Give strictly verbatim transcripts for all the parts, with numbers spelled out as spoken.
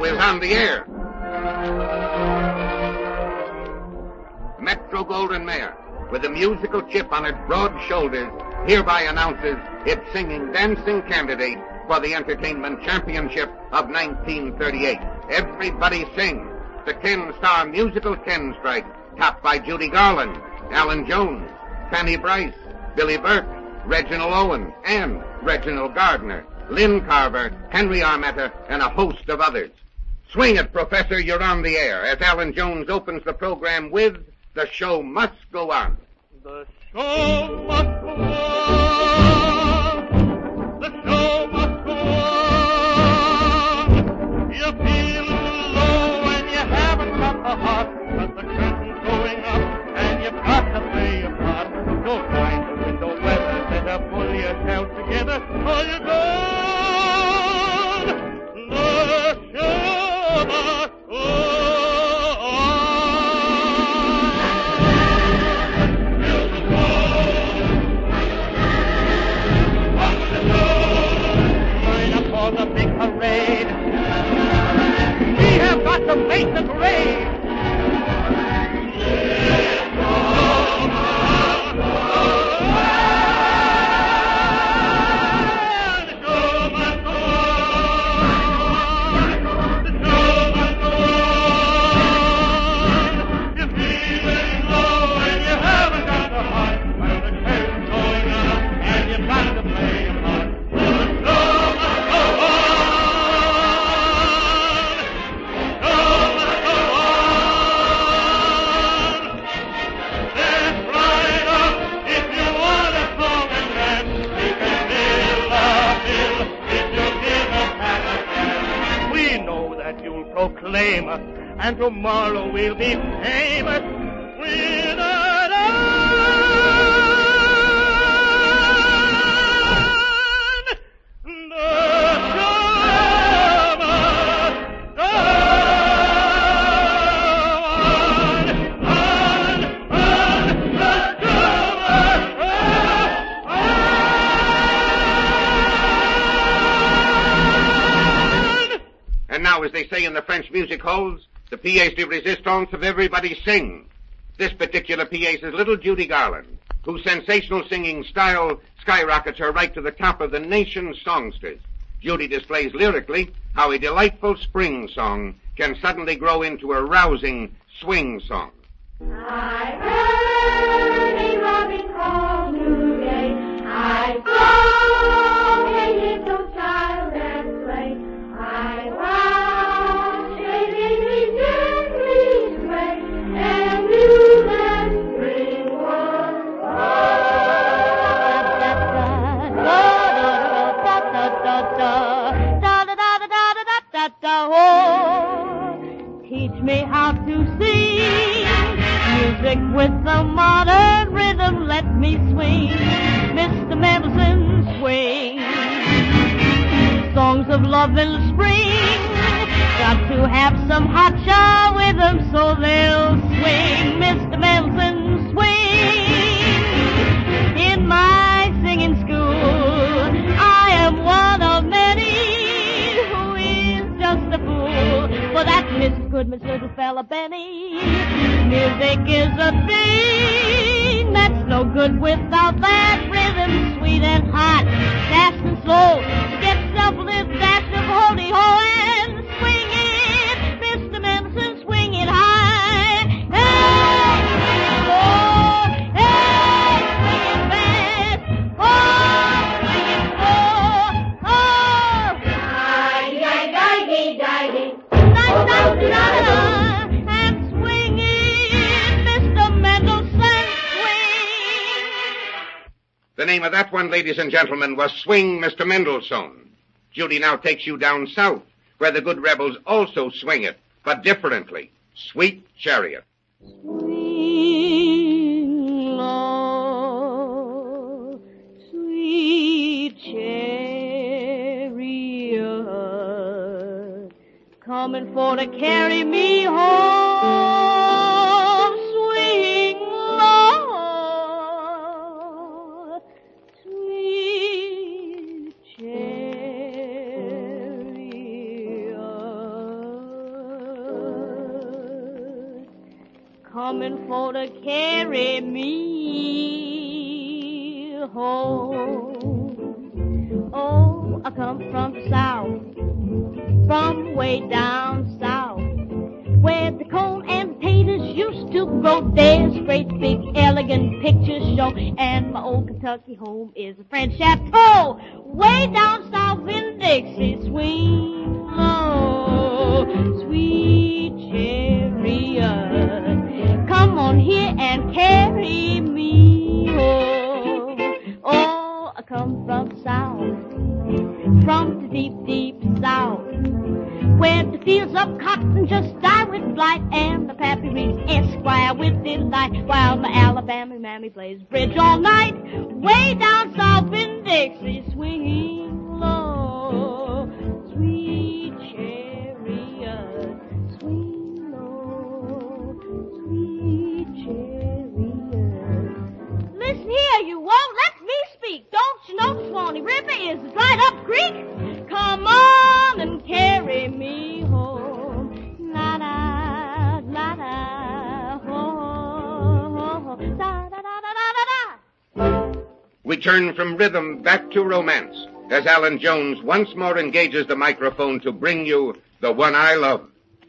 show is on the air. Metro-Goldwyn-Mayer, with a musical chip on its broad shoulders, hereby announces its singing dancing candidate for the Entertainment Championship of nineteen thirty-eight. Everybody Sing, the ten-star musical Ten Strike, topped by Judy Garland, Alan Jones, Fanny Bryce, Billy Burke, Reginald Owen, and Reginald Gardner, Lynn Carver, Henry Armetta, and a host of others. Swing it, Professor, you're on the air, as Alan Jones opens the program with The Show Must Go On. The show must go on. The show must go on. You feel low and you haven't got the heart, but the curtain's going up and you've got to play your part. Don't mind the window weather, better pull yourself together or you're gone. The show must go on. The big parade. We have got to make the grade. Let's go, let's go. The show must go on. The show must go on. You're feeling low and you haven't got the heart. Well, the curtain's going up and you've got to play your part. The show must go on. Proclaim us, and tomorrow we'll be famous. We're not on. The show must go on. On, on, the show must go on. And now, as they say in the French music halls, the pièce de résistance of Everybody Sing. This particular pièce is little Judy Garland, whose sensational singing style skyrockets her right to the top of the nation's songsters. Judy displays lyrically how a delightful spring song can suddenly grow into a rousing swing song. I heard a robin call today. I saw a little child and play. I watched a baby gently sway, and knew that spring was gone. Teach me how to sing music with the modern rhythm. Let me swing, Mister Mendelssohn, swing. Songs of love and spring, got to have some hot show with them so they'll swing, Mister Mendelssohn, swing. In my singing school, I am one of many who is just a fool for that Missus Goodman's little fella Benny. Music is a thing that's no good without that rhythm, sweet and hot, fast and slow. Get yourself a little dash of holy ho and swing it, Mister Mendelssohn, swing it high. Hey, swing it low, hey, swing it fast, oh, swing it slow, oh. Die-die-die-dee-die-dee, da-da-da-da-da, and swing it, Mister Mendelssohn, swing. The name of that one, ladies and gentlemen, was Swing, Mister Mendelssohn. Judy now takes you down south, where the good rebels also swing it, but differently. Sweet Chariot. Swing low, sweet chariot, coming for to carry me home. Swing low, sweet chariot. coming for to carry me home. Oh, I come from the south, from way down south, where the corn and potatoes used to grow. There's great big elegant pictures show, and my old Kentucky home is a French chateau. Way down south in Dixie, swing low, sweet chariot, come on here and carry me home. Oh, I come from the south, from the deep, deep south, where the fields of cotton just die with blight, and the pappy reads Esquire with delight, while my Alabama mammy plays bridge all night. Way down south in Dixie, swinging low, sweet chariot, swing low, sweet chariot. Listen here, you won't let me speak. Don't you know Swanee River is a dried up creek? Come on and carry me home. La da, la da, ho, ho, ho, da da da da da da. We turn from rhythm back to romance as Alan Jones once more engages the microphone to bring you The One I Love.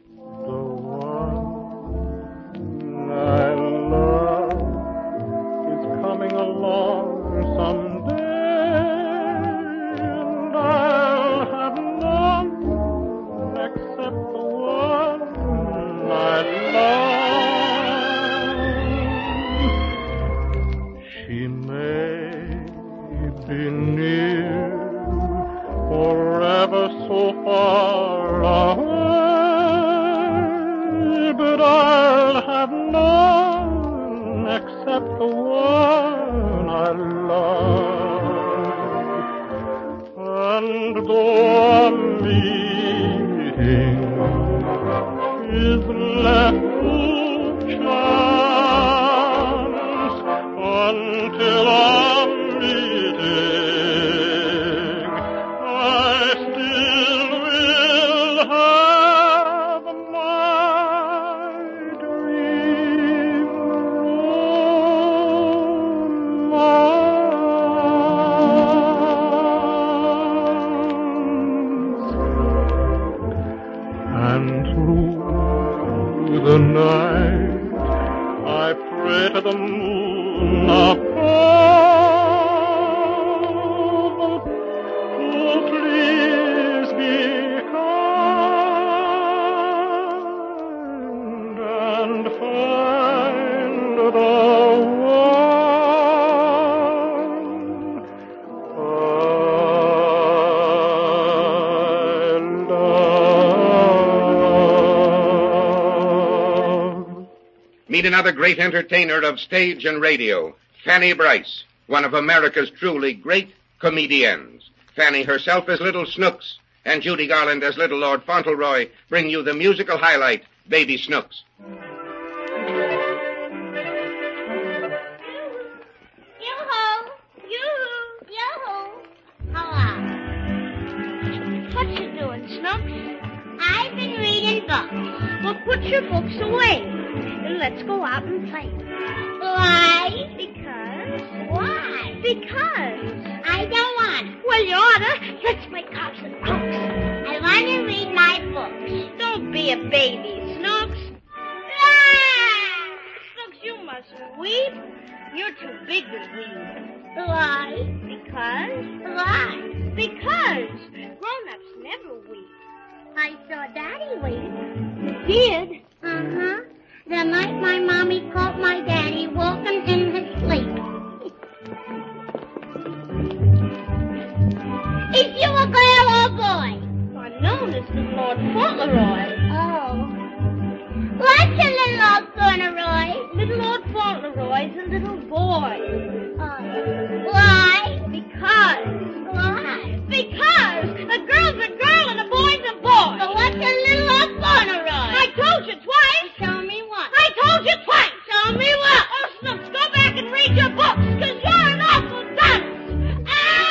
Meet another great entertainer of stage and radio, Fanny Brice, one of America's truly great comedians. Fanny herself as Little Snooks, and Judy Garland as Little Lord Fauntleroy bring you the musical highlight, Baby Snooks. Yoo-hoo! Yoo-hoo! Yoo-hoo! Hello. What you doing, Snooks? I've been reading books. Well, put your books away. And let's go out and play. Why? Because. Why? Because. I don't want. Well, you oughta. Let's play cops and books. I want to read my books. Don't be a baby, Snooks. Ah! Snooks, you mustn't weep. You're too big to weep. Why? Because. Why? Because. Grown-ups never weep. I saw Daddy weep. You did? Uh-huh. The night my mommy caught my daddy walking in his sleep. Is you a girl or boy? I know this is Lord Fauntleroy. Oh. What's a little Lord Fauntleroy? Little Lord Fauntleroy's a little boy. Oh. Why? Because. Why? Because a girl's a girl and a boy's a boy. So what's a little Lord Fauntleroy? I told you twice. Show me what? I told you twice. Show me what? Oh, Snooks, go back and read your books, because you're an awful dunce.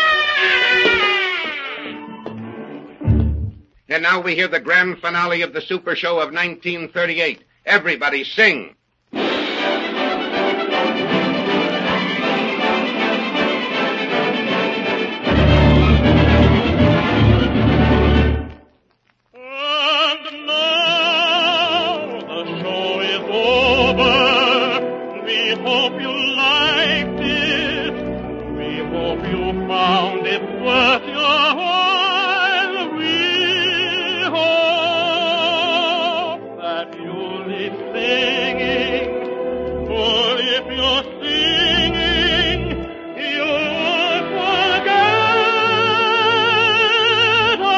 Ah! And now we hear the grand finale of the Super Show of nineteen thirty-eight. Everybody sing. hope you liked it. We hope you found it worth your while. We hope that you'll be singing. For if you're singing, you won't forget us.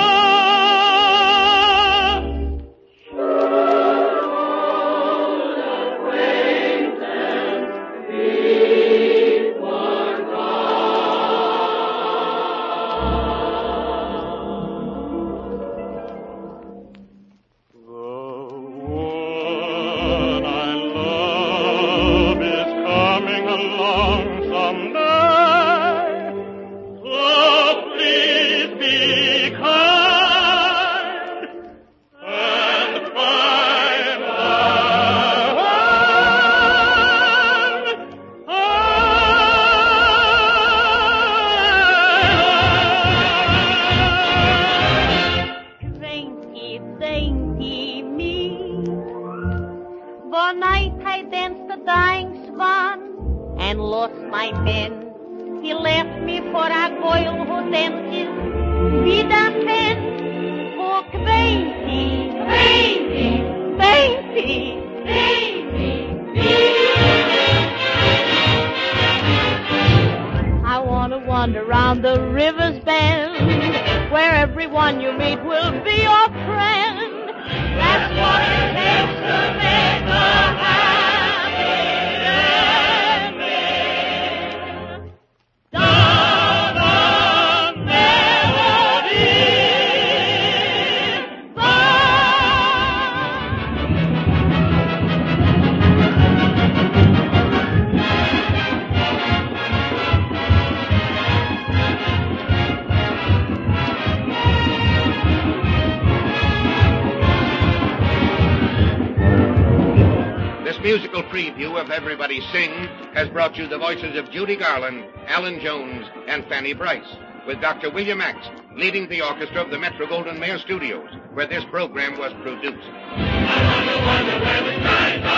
One night I danced the dying swan and lost my man. He left me for a girl who dances vida fen. Oh, crazy, crazy, crazy, crazy. I want to wander round the river's bend, where everyone you meet will be your friend. That's what it takes to make a happy ending. Down on Melody Musical preview of Everybody Sing has brought you the voices of Judy Garland, Alan Jones, and Fanny Bryce, with Doctor William Axe leading the orchestra of the Metro-Goldwyn-Mayer Studios, where this program was produced. I wonder, wonder where the skies are.